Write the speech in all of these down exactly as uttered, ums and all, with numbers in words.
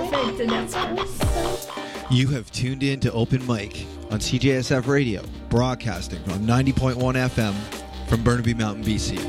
perfect. That's awesome. You have tuned in to Open Mic on C J S F Radio, broadcasting from ninety point one F M from Burnaby Mountain, B C.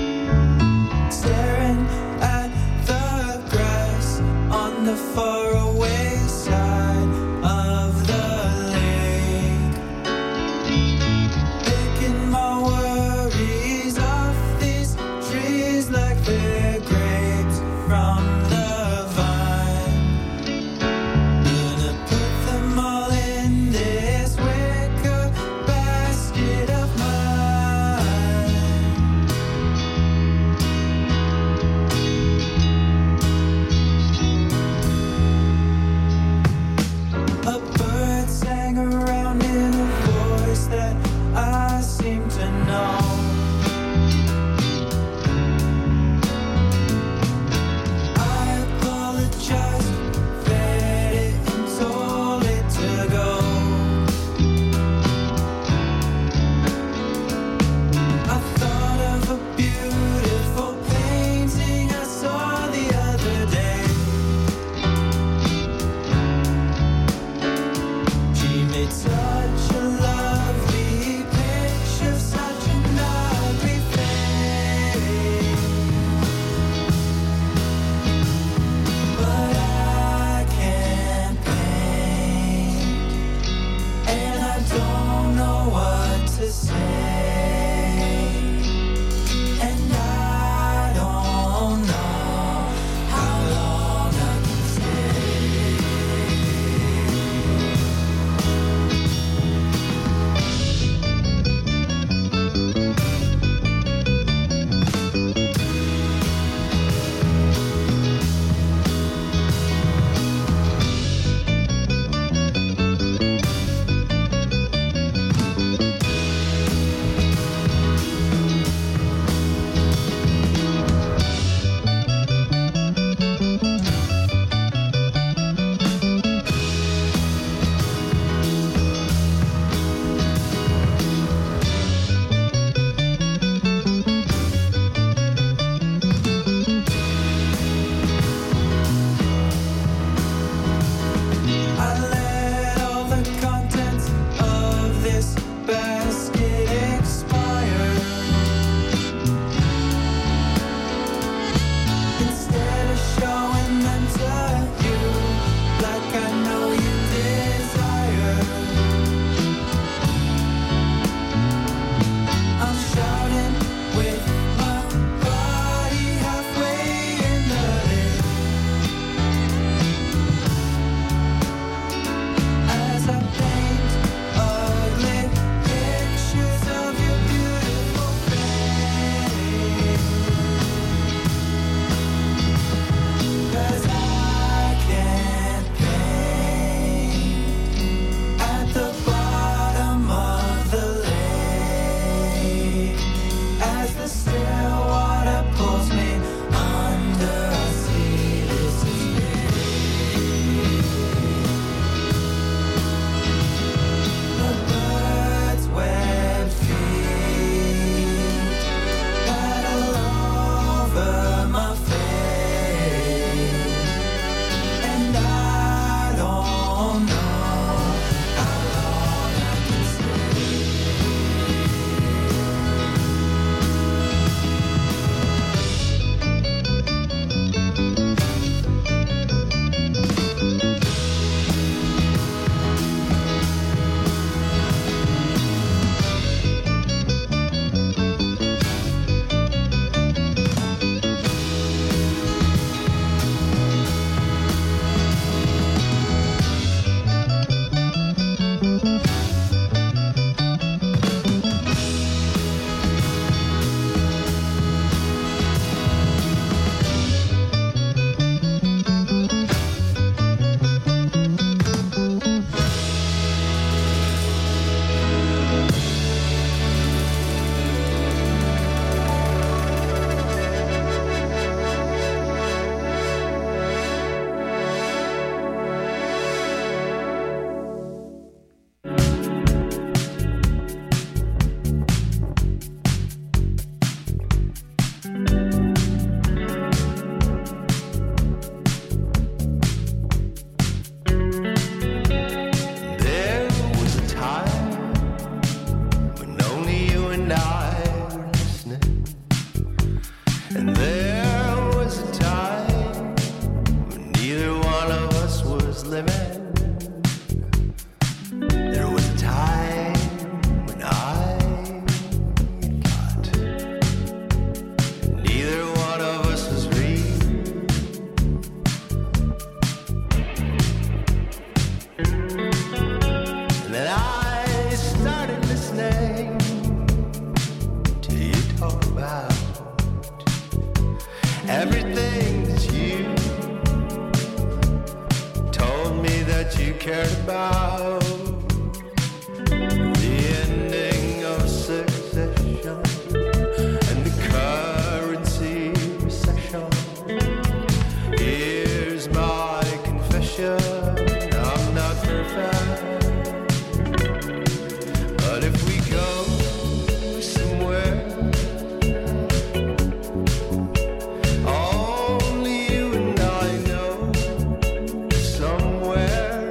the far away living. There was a time when I got. Neither one of us was real. And then I started listening to you talk about everything that you told me that you cared about. The ending of succession and the currency recession. Here's my confession, I'm not perfect. But if we go somewhere only you and I know, somewhere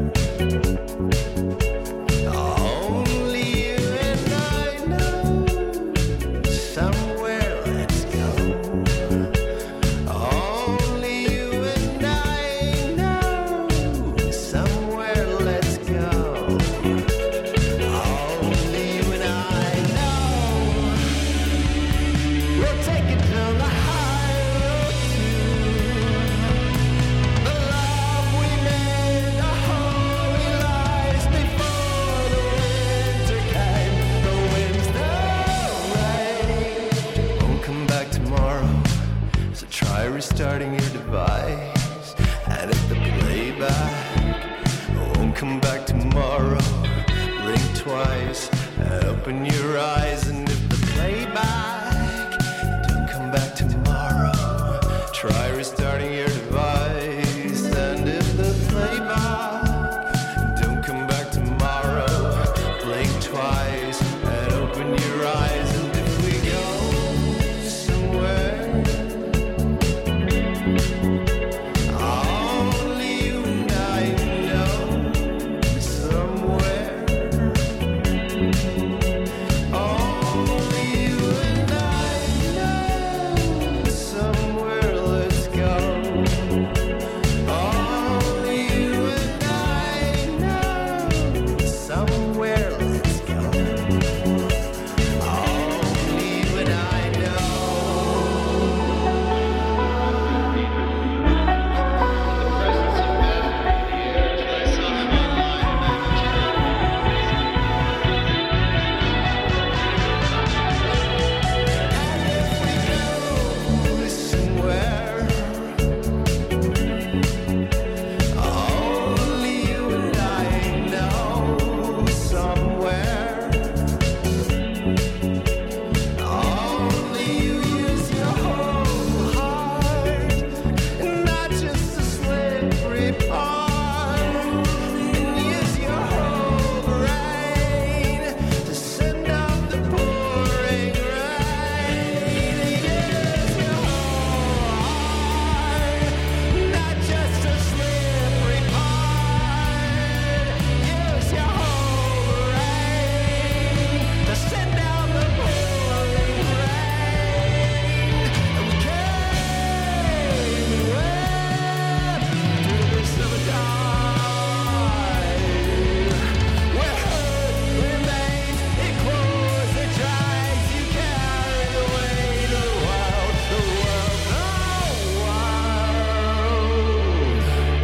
only you and I know, somewhere let's go. Only you and I know, somewhere let's go. Only you and I know. We'll take it to the high road to the love we made, the holy lies before the winter came. The winds, the rain won't come back tomorrow, so try restarting your device. And if the playback won't come back tomorrow, blink twice and open your eyes. And if the playback don't come back tomorrow, try restarting your device. And if the playback don't come back tomorrow, blink twice and open your eyes. And if we go somewhere only you and I know, somewhere only you and I know, somewhere let's go. Only you and I know, somewhere let's go. Only you and I know. Somewhere only you and I know, somewhere only you use your whole heart and not just a slippery part, and use your whole brain to send out the pouring rain. Use your whole heart, not just a slippery part. Use your whole brain to send out the pouring rain. And we came and went through the summertime. Where hurt remains, it closed, it dries. You carried away the world, the world, the world.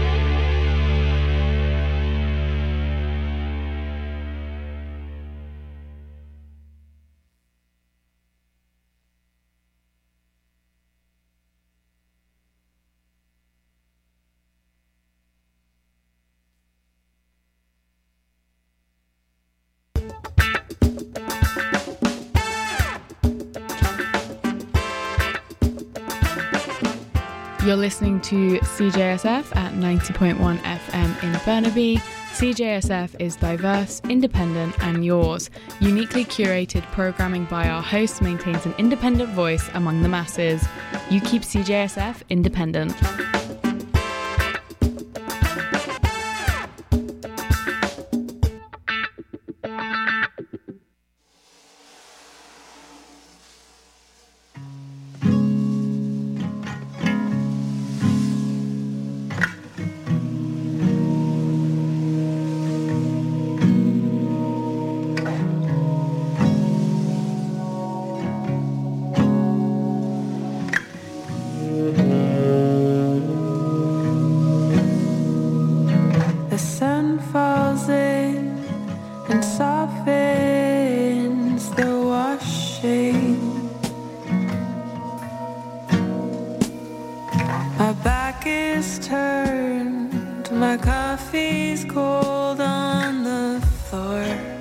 You're listening to C J S F at ninety point one F M in Burnaby. C J S F is diverse, independent and yours. Uniquely curated programming by our hosts maintains an independent voice among the masses. You keep C J S F independent. has turned. My coffee's cold on the floor.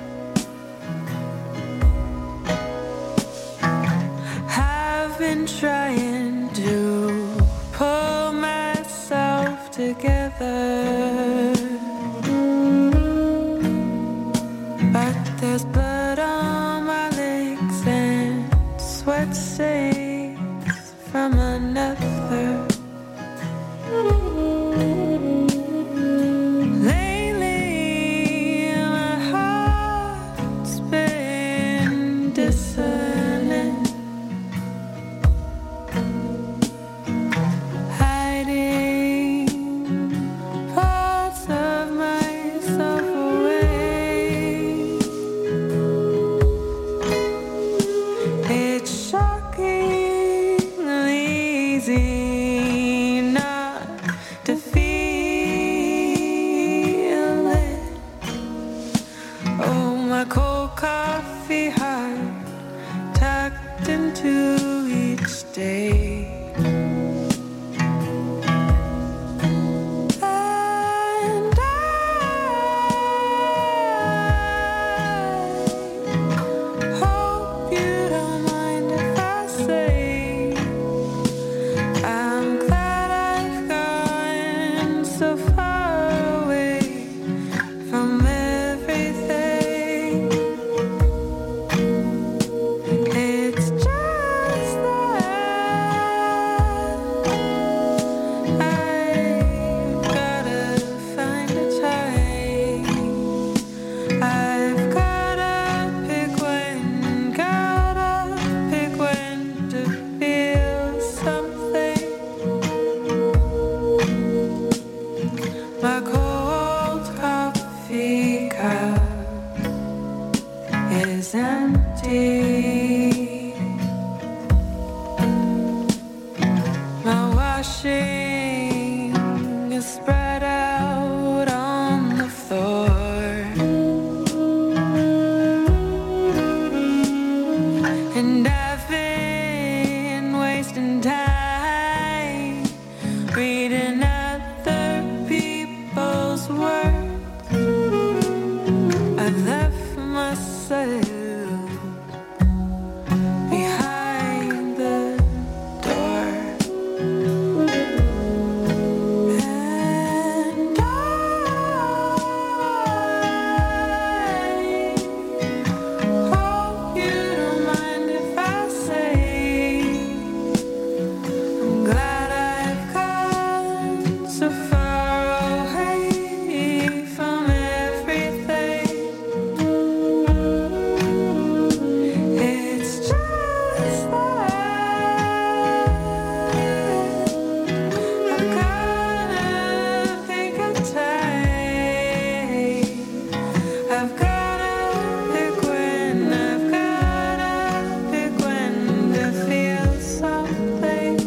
I've been trying to pull myself together, but there's blood on my legs and sweat stains from another. Lately, my heart's been dissonant, hiding parts of myself away. It's shockingly easy not to feel it. Oh, my cold coffee heart tucked into each day. And I hope you don't mind if I say I'm glad I've gone so far away from everything. It's just that I've gotta find a time. I've gotta pick when, gotta pick when to feel something. My cold coffee cup is empty. My washing is spread out on the floor, and I've been wasting time reading other people's words. I've left myself behind the door, and I hope you don't mind if I say I'm glad I've gone so far away from everything. It's just that I've gotta pick a time. I've gotta pick when, I've gotta pick when to feel something.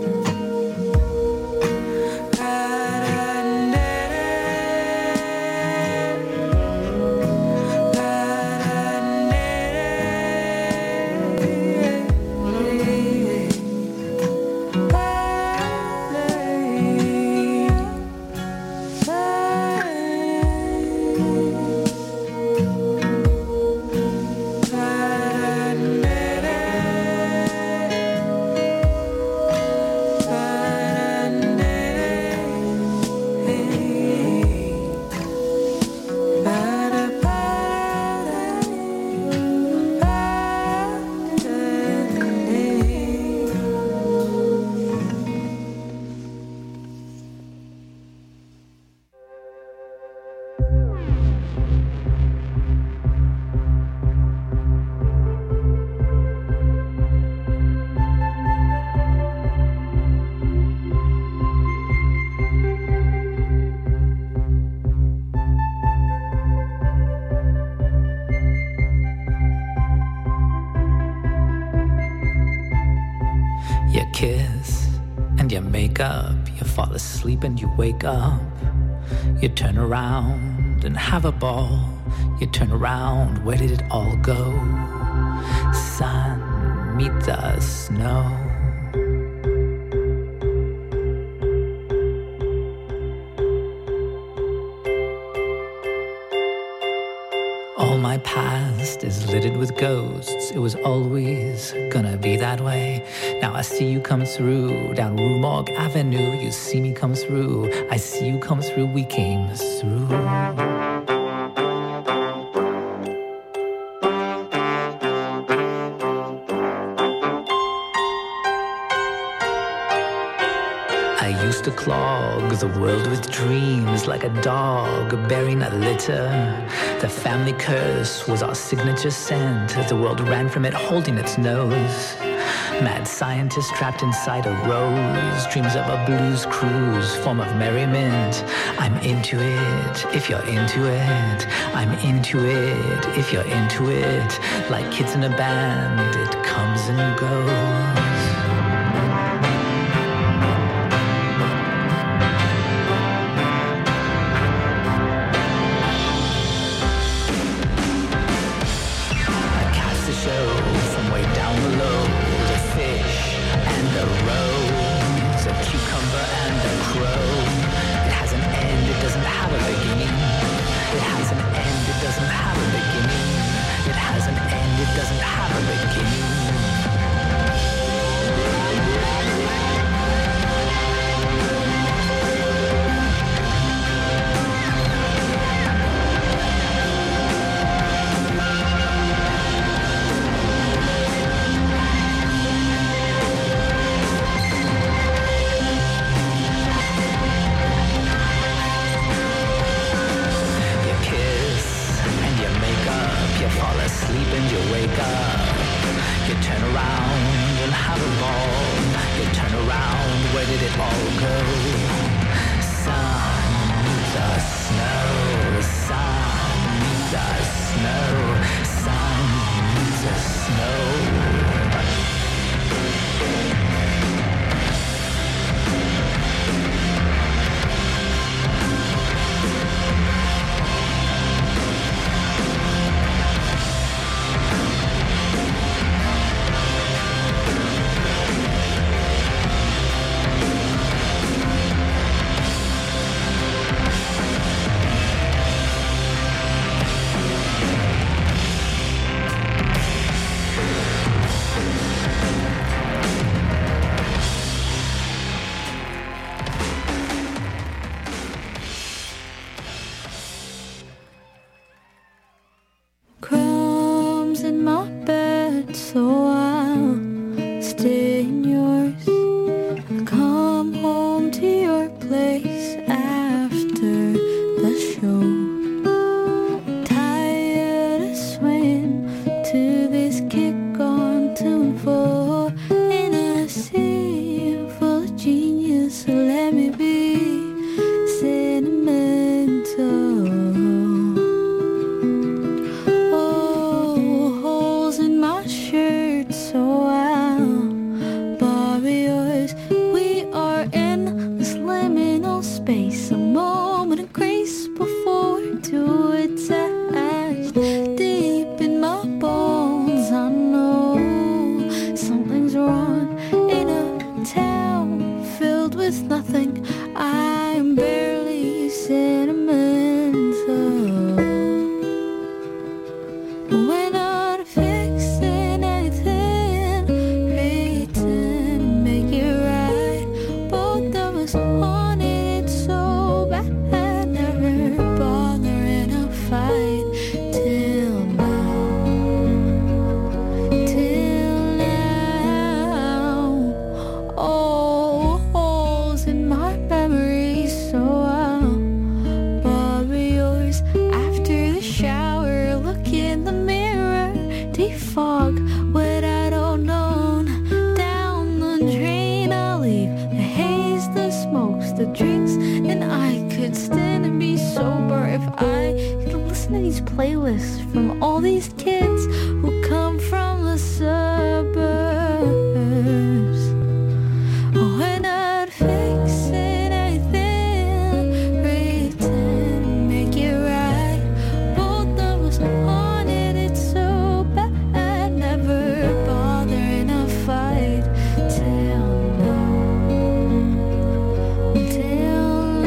You kiss and you make up, you fall asleep and you wake up. You turn around and have a ball. You turn around, where did it all go? Sun, meet the snow. past is littered with ghosts. It was always gonna be that way. Now I see you come through down Rue Morgue Avenue. You see me come through. I see you come through. We came through. To clog the world with dreams like a dog burying a litter. The family curse was our signature scent. The world ran from it holding its nose. Mad scientist trapped inside a rose. Dreams of a blues cruise, form of merriment. I'm into it, if you're into it. I'm into it, if you're into it. Like kids in a band, it comes and goes.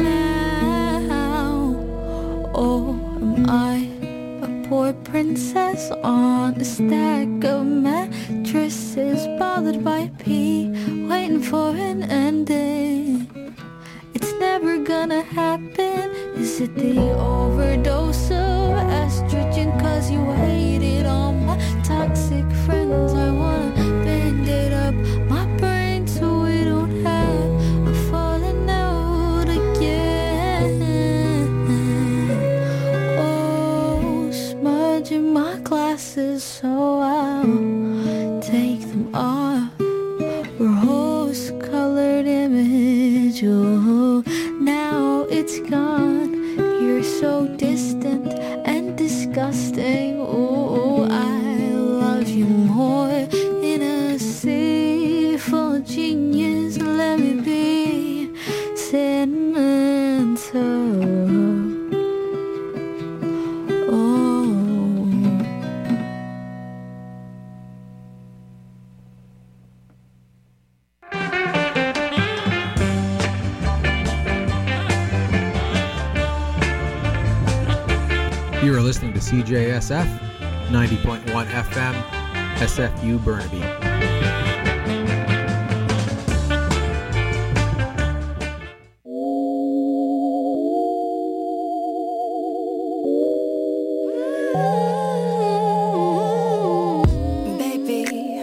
Princess ass on a stack of mattresses, bothered by a pee, waiting for an ending. It's never gonna happen. Is it the overdose of estrogen? Cause you hated all my toxic friends. I wanna bend it up my brain so we don't have a falling out again. Oh, smudging my glasses so I'll take them off. Rose-colored image, oh, now it's gone. You're so distant and disgusting. Oh, I love you more in a sea full of genius. Let me be sentimental. Oh. You are listening to C J S F, ninety point one F M, S F U Burnaby. Baby,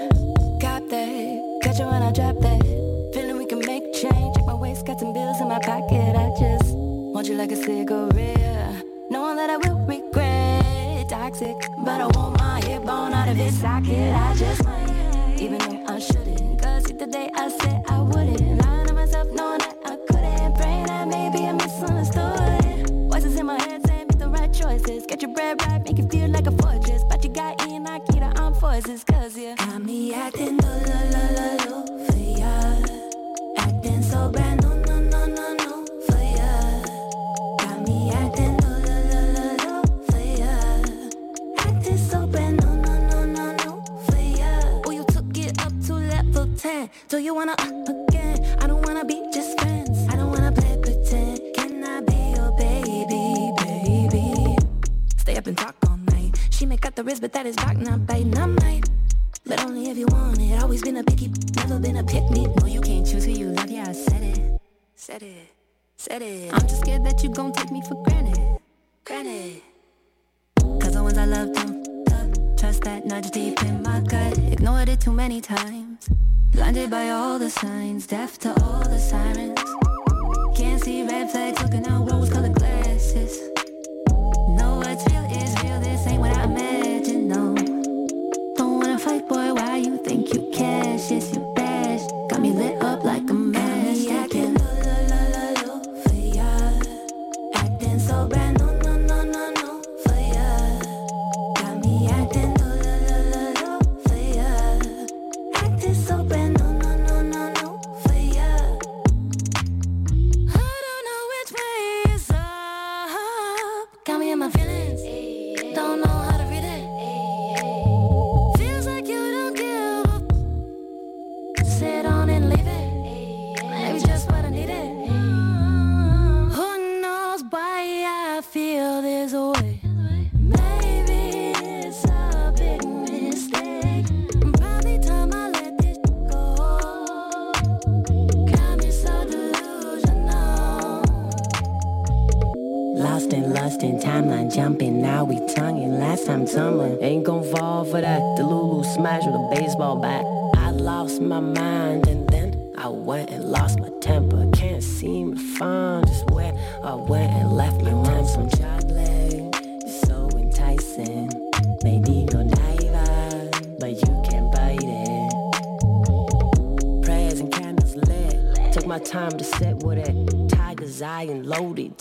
got that. Got you when I drop that. Feeling we can make a change. Check my waist, got some bills in my pocket. I just want you like a cigarette. Knowing that I will regret. Toxic, but I want my hip bone out of its socket. I just might, even though I shouldn't. Cause the day I said I wouldn't. Lying to myself knowing that I couldn't. Praying that maybe I misunderstood. Voices in my head saying make the right choices. Get your bread right, make it feel like a fortress. But you got in, I keep the armed forces. Cause you got me acting low, low, low, low, low for ya. Acting so brand new, no, no, no, no for ya. Got me acting low, low, low, low, low for ya. Acting so brand new, no, no, no, no for ya. Oh, you took it up to level ten. Do you wanna up again? I don't wanna be just friends. I don't wanna play pretend. Can I be your baby, baby? Stay up and talk all night. She may cut the wrist, but that is back, not biting. I might, but only if you want it. Always been a picky, never been a pick me. No, you can't choose who you love. Yeah, I said it, said it, said it. I'm just scared that you gon' take me for granted, granted. Cause the ones I love don't love. Trust that nudge deep in my gut. Ignored it too many times. Blinded by all the signs, deaf to all the sirens. Can't see red flags, looking out rose-colored glasses. Know what's real is real, this ain't what I imagined, no. Don't wanna fight, boy, why you think you cash? Yes, you bash. Got me lit up like a match. Acting low, low, low, low, low for ya. Acting so brand new, no, no, no, no for ya. Got me acting low, low, low, low, low for ya. Acting so brand new, no, no, no, no for ya. I don't know which way is up. Got me in my feelings. Don't know how to read it. Feels like you don't give up. Sit on and leave it. Maybe just what I needed. Who knows why I feel this way? Maybe it's a big mistake. Probably time I let this go. Got me so delusional. Lost in lust and timeline jumping, now we tonguing. Last time tumbling, ain't gon' fall for that. The Lulu smash with a baseball bat. I lost my mind and then I went and lost my temper. Can't seem to find just where